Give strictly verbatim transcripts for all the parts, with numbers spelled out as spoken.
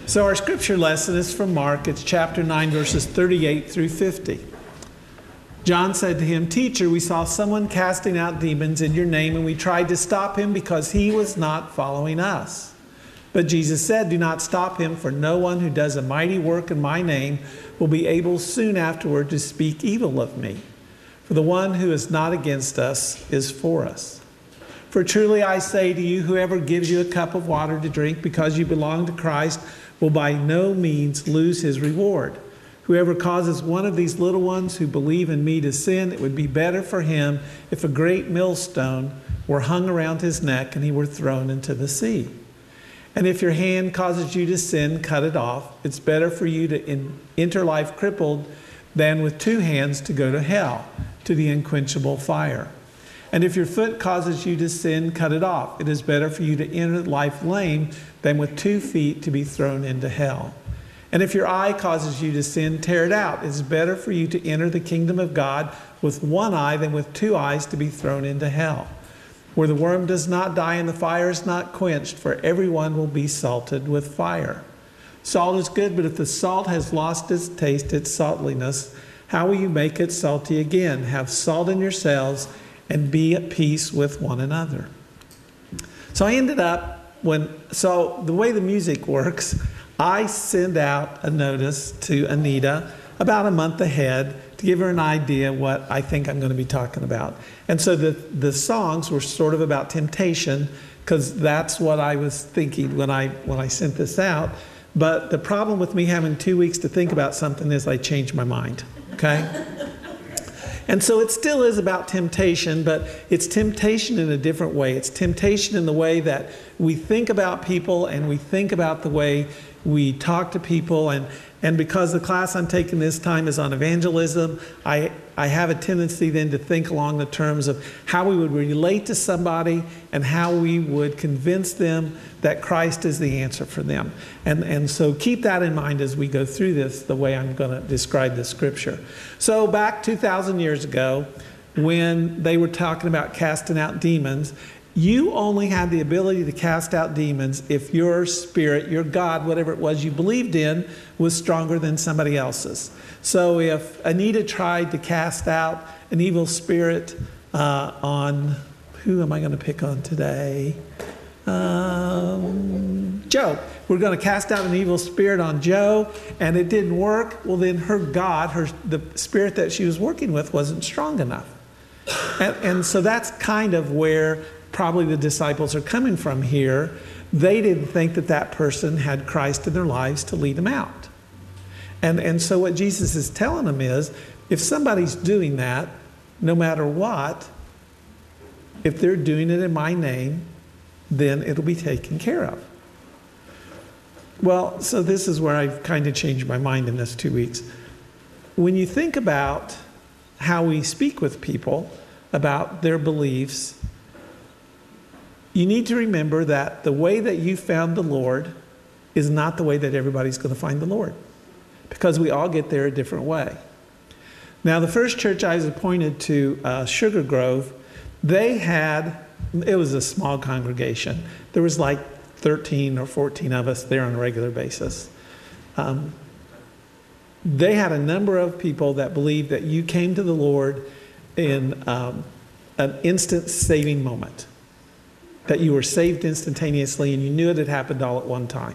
So our scripture lesson is from Mark. It's chapter nine, verses thirty-eight through fifty. John said to him, "Teacher, we saw someone casting out demons in your name, and we tried to stop him because he was not following us." But Jesus said, "Do not stop him, for no one who does a mighty work in my name will be able soon afterward to speak evil of me. For the one who is not against us is for us. For truly I say to you, whoever gives you a cup of water to drink because you belong to Christ will by no means lose his reward. Whoever causes one of these little ones who believe in me to sin, it would be better for him if a great millstone were hung around his neck and he were thrown into the sea. And if your hand causes you to sin, cut it off. It's better for you to in, enter life crippled than with two hands to go to hell, to the unquenchable fire. And if your foot causes you to sin, cut it off. It is better for you to enter life lame than with two feet to be thrown into hell. And if your eye causes you to sin, tear it out. It is better for you to enter the kingdom of God with one eye than with two eyes to be thrown into hell, where the worm does not die and the fire is not quenched, for everyone will be salted with fire. Salt is good, but if the salt has lost its taste, its saltliness, how will you make it salty again? Have salt in yourselves and be at peace with one another." So I ended up, when, so the way the music works, I send out a notice to Anita about a month ahead to give her an idea what I think I'm going to be talking about. And so the, the songs were sort of about temptation, because that's what I was thinking when I, when I sent this out. But the problem with me having two weeks to think about something is I change my mind, okay? And so it still is about temptation, but it's temptation in a different way. It's temptation in the way that we think about people and we think about the way we talk to people. And, and because the class I'm taking this time is on evangelism, I, I have a tendency then to think along the terms of how we would relate to somebody and how we would convince them that Christ is the answer for them. And, and so keep that in mind as we go through this, the way I'm going to describe the scripture. So back two thousand years ago, when they were talking about casting out demons, you only had the ability to cast out demons if your spirit, your God, whatever it was you believed in, was stronger than somebody else's. So if Anita tried to cast out an evil spirit uh, on, who am I going to pick on today? Um, Joe. We're going to cast out an evil spirit on Joe, and it didn't work. Well, then her God, her the spirit that she was working with wasn't strong enough. And, and so that's kind of where probably the disciples are coming from here. They didn't think that that person had Christ in their lives to lead them out. And, and so what Jesus is telling them is, if somebody's doing that, no matter what, if they're doing it in my name, then it'll be taken care of. Well, so this is where I've kind of changed my mind in this two weeks. When you think about how we speak with people about their beliefs, you need to remember that the way that you found the Lord is not the way that everybody's going to find the Lord, because we all get there a different way. Now, the first church I was appointed to, uh, Sugar Grove, they had, it was a small congregation. There was like thirteen or fourteen of us there on a regular basis. Um, they had a number of people that believed that you came to the Lord in um, an instant saving moment, that you were saved instantaneously and you knew it had happened all at one time.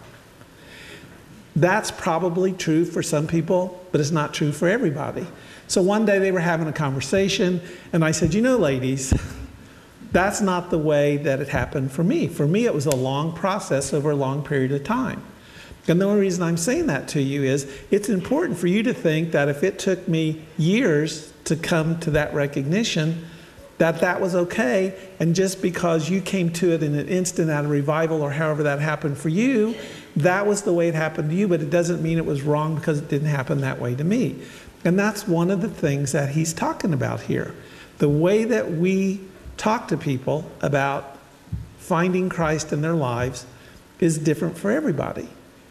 That's probably true for some people, but it's not true for everybody. So one day they were having a conversation, and I said, you know, ladies, that's not the way that it happened for me. For me, it was a long process over a long period of time. And the only reason I'm saying that to you is it's important for you to think that if it took me years to come to that recognition, that that was okay. And just because you came to it in an instant out of revival or however that happened for you, that was the way it happened to you, but it doesn't mean it was wrong because it didn't happen that way to me. And that's one of the things that he's talking about here. The way that we talk to people about finding Christ in their lives is different for everybody.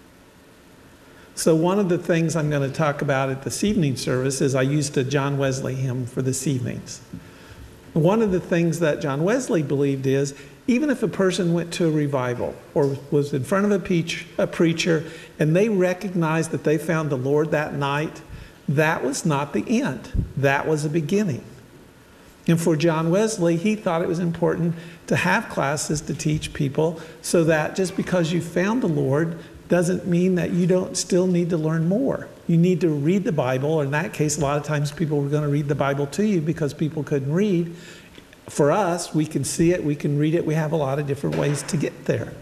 So one of the things I'm going to talk about at this evening service is I used a John Wesley hymn for this evening's. One of the things that John Wesley believed is even if a person went to a revival or was in front of a, peach, a preacher and they recognized that they found the Lord that night, that was not the end. That was a beginning. And for John Wesley, he thought it was important to have classes to teach people so that just because you found the Lord doesn't mean that you don't still need to learn more. You need to read the Bible, or in that case, a lot of times people were going to read the Bible to you because people couldn't read. For us, we can see it, we can read it, we have a lot of different ways to get there.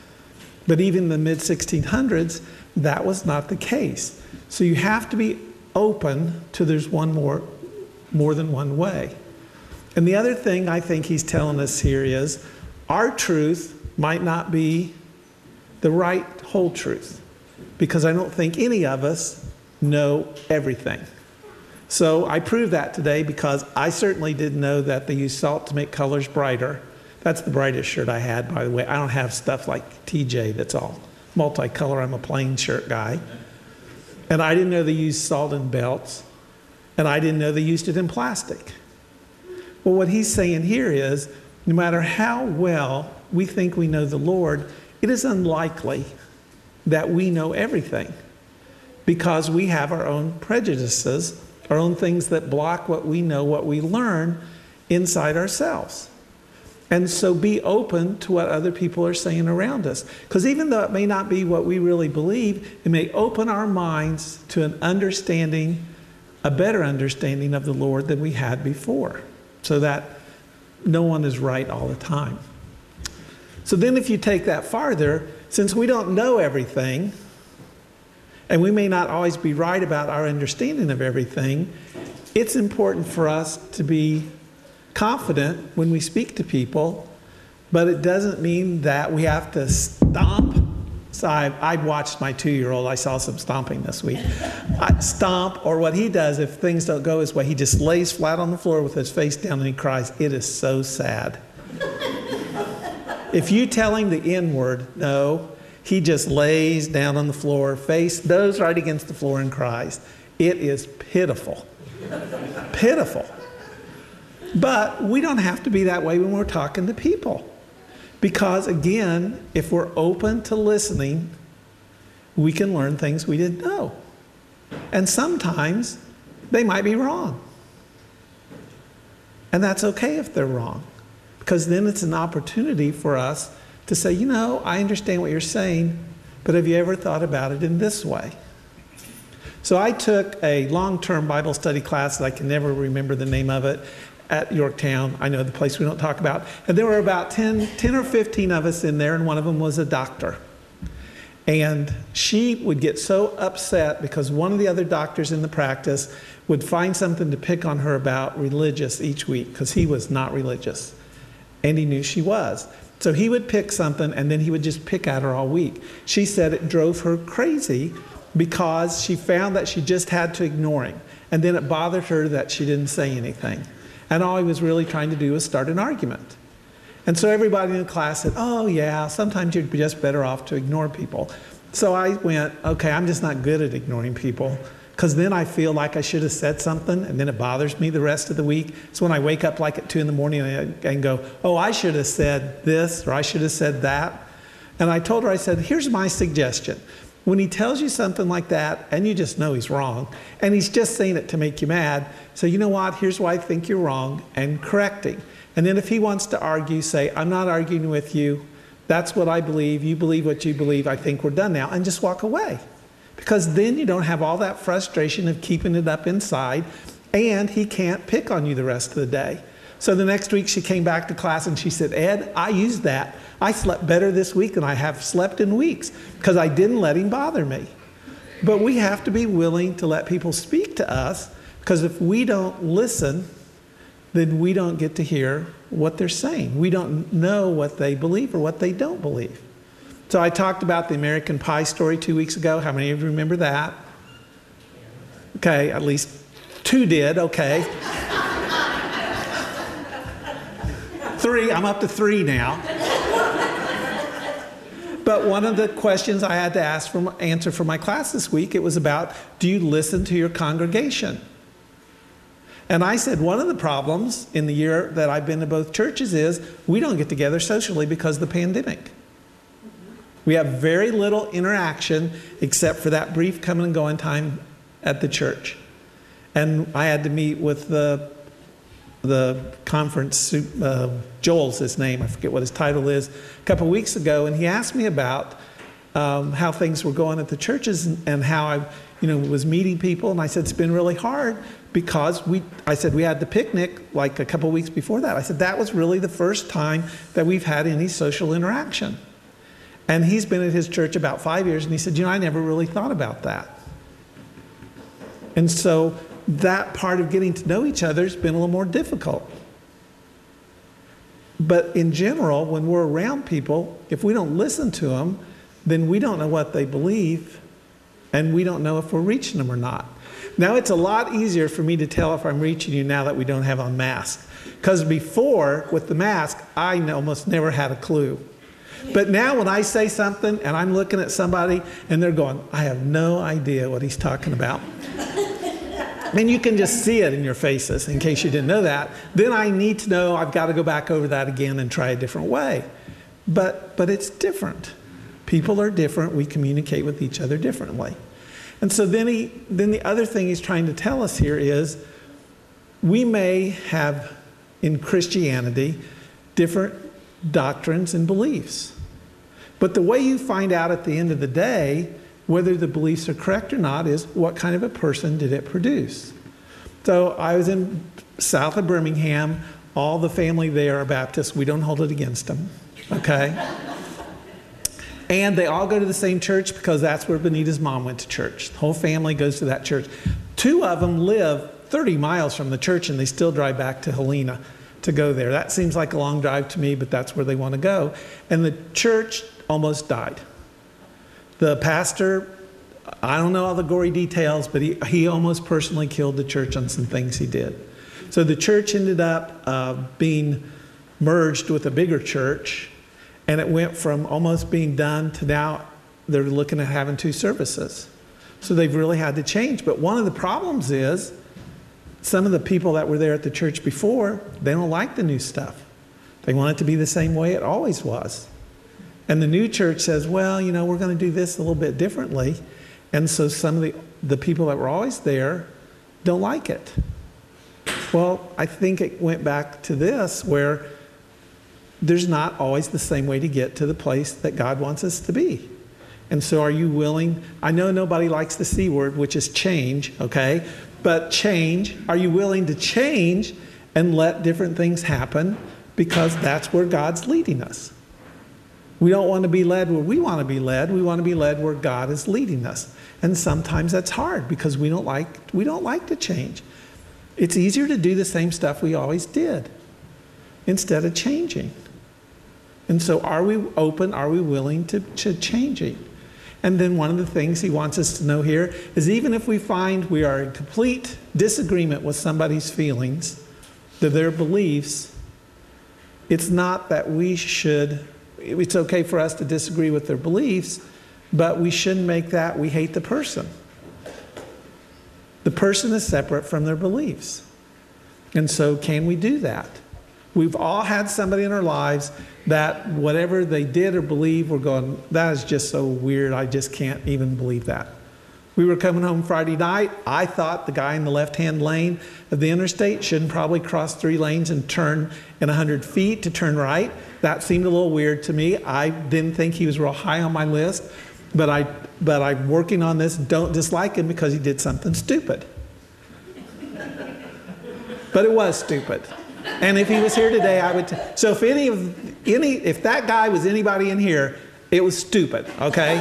But even in the mid sixteen hundreds, that was not the case. So you have to be open to there's one more, more than one way. And the other thing I think he's telling us here is our truth might not be the right whole truth, because I don't think any of us know everything. So I proved that today because I certainly didn't know that they use salt to make colors brighter. That's the brightest shirt I had, by the way. I don't have stuff like T J that's all multicolor. I'm a plain shirt guy. And I didn't know they used salt in belts. And I didn't know they used it in plastic. Well, what he's saying here is, no matter how well we think we know the Lord, it is unlikely that we know everything, because we have our own prejudices, our own things that block what we know, what we learn inside ourselves. And so be open to what other people are saying around us. Because even though it may not be what we really believe, it may open our minds to an understanding, a better understanding of the Lord than we had before, so that no one is right all the time. So then if you take that farther, since we don't know everything, and we may not always be right about our understanding of everything, it's important for us to be confident when we speak to people, but it doesn't mean that we have to stomp. So I, I watched my two-year-old. I saw some stomping this week. I stomp, or what he does if things don't go his way, he just lays flat on the floor with his face down and he cries. It is so sad. If you tell him the N-word, no, he just lays down on the floor, face nose right against the floor and cries. It is pitiful. Pitiful. But we don't have to be that way when we're talking to people. Because again, if we're open to listening, we can learn things we didn't know. And sometimes they might be wrong. And that's okay if they're wrong, because then it's an opportunity for us to say, you know, I understand what you're saying, but have you ever thought about it in this way? So I took a long-term Bible study class that I can never remember the name of it at Yorktown. I know the place we don't talk about. And there were about ten, ten or fifteen of us in there, and one of them was a doctor. And she would get so upset because one of the other doctors in the practice would find something to pick on her about religious each week, because he was not religious. And he knew she was. So he would pick something, and then he would just pick at her all week. She said it drove her crazy because she found that she just had to ignore him. And then it bothered her that she didn't say anything. And all he was really trying to do was start an argument. And so everybody in the class said, oh yeah, sometimes you'd be just better off to ignore people. So I went, okay, I'm just not good at ignoring people, because then I feel like I should have said something, and then it bothers me the rest of the week. So when I wake up like at two in the morning and, and go, oh, I should have said this, or I should have said that. And I told her, I said, here's my suggestion. When he tells you something like that, and you just know he's wrong, and he's just saying it to make you mad, so you know what, here's why I think you're wrong, and correct him. And then if he wants to argue, say, I'm not arguing with you. That's what I believe. You believe what you believe. I think we're done now. And just walk away. Because then you don't have all that frustration of keeping it up inside, and he can't pick on you the rest of the day. So the next week she came back to class and she said, Ed, I used that. I slept better this week than I have slept in weeks because I didn't let him bother me. But we have to be willing to let people speak to us, because if we don't listen, then we don't get to hear what they're saying. We don't know what they believe or what they don't believe. So I talked about the American Pie story two weeks ago. How many of you remember that? Okay, at least two did, okay. Three, I'm up to three now. But one of the questions I had to ask for, answer for my class this week, it was about, do you listen to your congregation? And I said, one of the problems in the year that I've been to both churches is we don't get together socially because of the pandemic. We have very little interaction except for that brief coming and going time at the church. And I had to meet with the the conference, uh, Joel's his name, I forget what his title is, a couple of weeks ago, and he asked me about um, how things were going at the churches and, and how I, you know, was meeting people. And I said, it's been really hard because we, I said, we had the picnic like a couple of weeks before that. I said, that was really the first time that we've had any social interaction. And he's been at his church about five years, and he said, you know, I never really thought about that. And so that part of getting to know each other has been a little more difficult. But in general, when we're around people, if we don't listen to them, then we don't know what they believe, and we don't know if we're reaching them or not. Now, it's a lot easier for me to tell if I'm reaching you now that we don't have on masks. Because before, with the mask, I almost never had a clue. But now when I say something and I'm looking at somebody and they're going, I have no idea what he's talking about. And you can just see it in your faces, in case you didn't know that. Then I need to know I've got to go back over that again and try a different way. But, but it's different. People are different. We communicate with each other differently. And so then, he, then the other thing he's trying to tell us here is we may have, in Christianity, different doctrines and beliefs. But the way you find out at the end of the day whether the beliefs are correct or not is what kind of a person did it produce. So I was in south of Birmingham. All the family there are Baptists. We don't hold it against them, okay? And they all go to the same church because that's where Benita's mom went to church. The whole family goes to that church. Two of them live thirty miles from the church, and they still drive back to Helena to go there. That seems like a long drive to me, but that's where they want to go. And the church almost died. The pastor, I don't know all the gory details, but he, he almost personally killed the church on some things he did. So the church ended up uh, being merged with a bigger church, and it went from almost being done to now they're looking at having two services. So they've really had to change. But one of the problems is some of the people that were there at the church before, they don't like the new stuff. They want it to be the same way it always was. And the new church says, well, you know, we're going to do this a little bit differently. And so some of the, the people that were always there don't like it. Well, I think it went back to this, where there's not always the same way to get to the place that God wants us to be. And so are you willing? I know nobody likes the C word, which is change, okay? But change, are you willing to change and let different things happen? Because that's where God's leading us. We don't want to be led where we want to be led. We want to be led where God is leading us. And sometimes that's hard because we don't like, we don't like to change. It's easier to do the same stuff we always did instead of changing. And so are we open? Are we willing to, to changing? And then one of the things he wants us to know here is even if we find we are in complete disagreement with somebody's feelings, their beliefs, it's not that we should, it's okay for us to disagree with their beliefs, but we shouldn't make that we hate the person. The person is separate from their beliefs. And so can we do that? We've all had somebody in our lives that whatever they did or believe, we're going, that is just so weird, I just can't even believe that. We were coming home Friday night. I thought the guy in the left-hand lane of the interstate shouldn't probably cross three lanes and turn in one hundred feet to turn right. That seemed a little weird to me. I didn't think he was real high on my list, but, I, but I'm working on this. Don't dislike him because he did something stupid. But it was stupid. And if he was here today, I would. T- so if any of any, if that guy was anybody in here, it was stupid. Okay.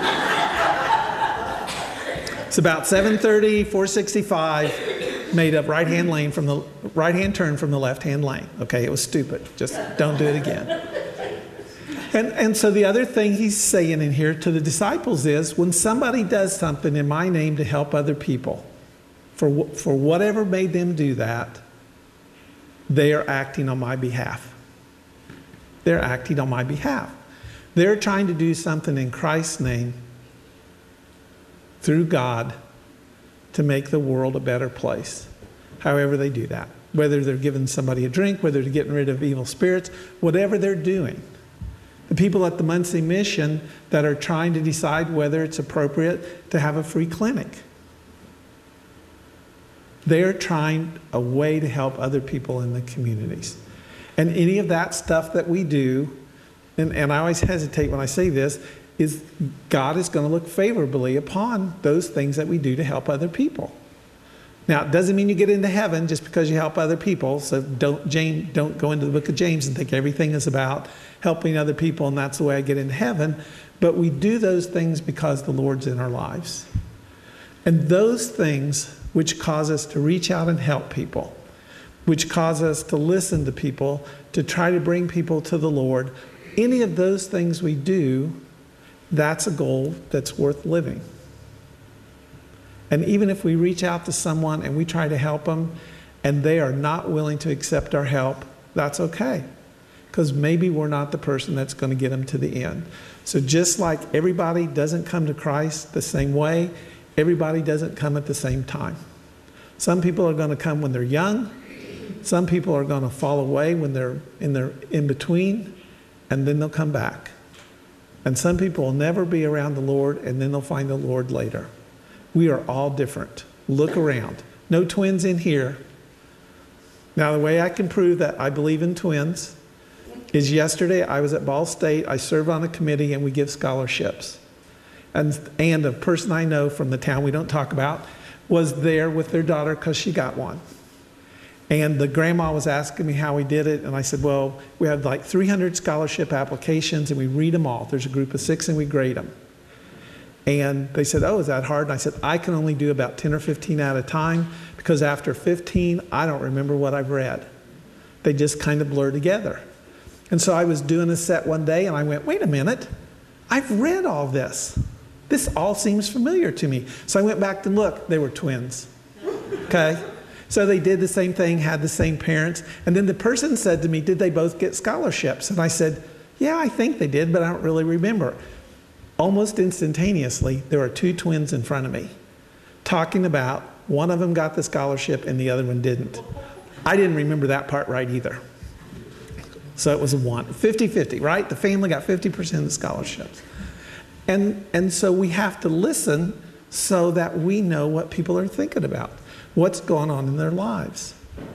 It's about seven thirty, four sixty-five, made up right-hand lane from the right-hand turn from the left-hand lane. Okay, it was stupid. Just don't do it again. And and so the other thing he's saying in here to the disciples is, when somebody does something in my name to help other people, for for whatever made them do that, they are acting on my behalf. They're acting on my behalf. They're trying to do something in Christ's name through God to make the world a better place. however they do that. Whether they're giving somebody a drink, whether they're getting rid of evil spirits, whatever they're doing. The people at the Muncie Mission that are trying to decide whether it's appropriate to have a free clinic. They're trying a way to help other people in the communities. And any of that stuff that we do, and, and I always hesitate when I say this, is God is going to look favorably upon those things that we do to help other people. Now, it doesn't mean you get into heaven just because you help other people. So don't, James, don't go into the book of James and think everything is about helping other people and that's the way I get into heaven. But we do those things because the Lord's in our lives. And those things which cause us to reach out and help people, which cause us to listen to people, to try to bring people to the Lord, any of those things we do, that's a goal that's worth living. And even if we reach out to someone and we try to help them and they are not willing to accept our help, that's okay. Because maybe we're not the person that's going to get them to the end. So just like everybody doesn't come to Christ the same way, everybody doesn't come at the same time. Some people are going to come when they're young. Some people are going to fall away when they're in their in between, and then they'll come back. And some people will never be around the Lord, and then they'll find the Lord later. We are all different. Look around. No twins in here. Now, the way I can prove that I believe in twins is yesterday I was at Ball State. I serve on a committee, and we give scholarships. And, and a person I know from the town we don't talk about was there with their daughter because she got one. And the grandma was asking me how we did it. And I said, well, we had like three hundred scholarship applications and we read them all. There's a group of six and we grade them. And they said, oh, is that hard? And I said, I can only do about ten or fifteen at a time because after fifteen, I don't remember what I've read. They just kind of blur together. And so I was doing a set one day and I went, wait a minute, I've read all this. This all seems familiar to me. So I went back to look, they were twins. Okay? So they did the same thing, had the same parents. And then the person said to me, did they both get scholarships? And I said, yeah, I think they did, but I don't really remember. Almost instantaneously, there were two twins in front of me talking about one of them got the scholarship and the other one didn't. I didn't remember that part right either. So it was a one. fifty-fifty, right? The family got fifty percent of the scholarships. And, and so we have to listen so that we know what people are thinking about, what's going on in their lives.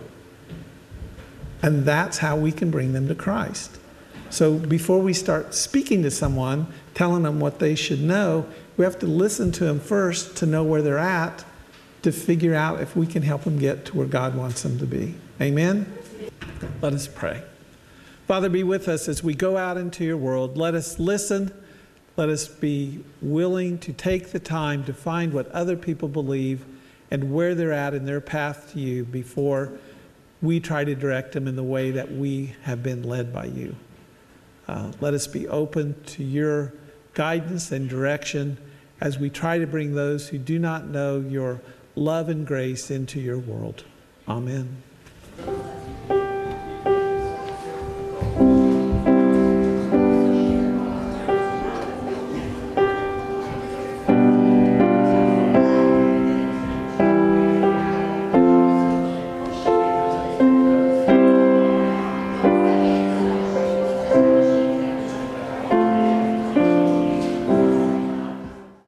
And that's how we can bring them to Christ. So before we start speaking to someone, telling them what they should know, we have to listen to them first to know where they're at, to figure out if we can help them get to where God wants them to be. Amen? Let us pray. Father, be with us as we go out into your world. Let us listen. Let us be willing to take the time to find what other people believe and where they're at in their path to you before we try to direct them in the way that we have been led by you. Uh, let us be open to your guidance and direction as we try to bring those who do not know your love and grace into your world. Amen.